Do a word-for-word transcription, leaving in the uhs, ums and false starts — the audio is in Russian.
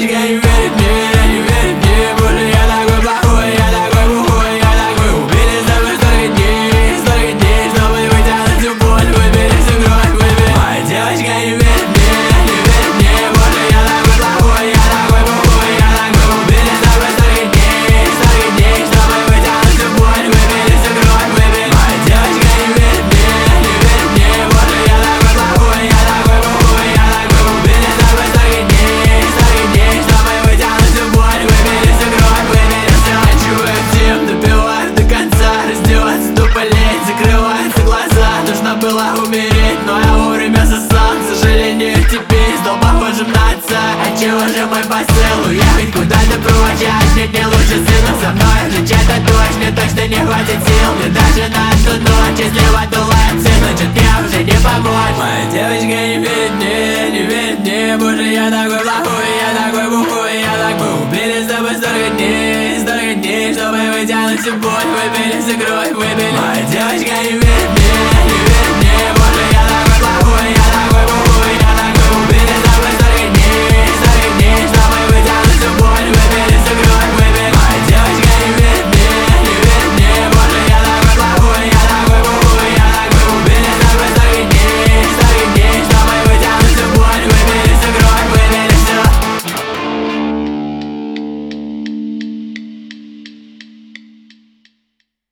девочка не верит мне, не верит мне. Боже, я такой плохой, я такой бухой, я такой. Убили с тобой столько дней, столько дней, чтобы вытянуть всю боль, выпили всю кровь, выпили. Моя девочка не верит мне, не верит мне. Боже, я такой плохой, я такой бухой, я такой. Убили с тобой столько дней, столько дней, чтобы вытянуть всю боль, выпили всю кровь, выпили. Моя девочка не верит мне, не верит мне. Боже, я такой плохой, я такой бухой, я такой. Убили с тобой столько дней, столько дней, чтобы вытянуть всю боль, выпили всю кровь, выпили все. Чую всем, допиваю до конца, раздеваться тупо лень, закрываются глаза. Нужно было умереть, но я вовремя сосал. К сожалению, теперь стал похожим на отца. Отчего же мой посыл уехать куда-то прочь? Я отнюдь не лучше сына, со мной жить это дочь. Мне точно не хватит сил, мне даже на одну ночь. Если в аду лает сын, значит мне уже не помочь. Моя девочка не верит мне, не верит мне. Боже, я такой плохой, я такой бухой, я такой. Убили с тобой столько дней, столько дней, чтобы вытянуть всю боль, выпили всю кровь, выпили. Моя девочка не верит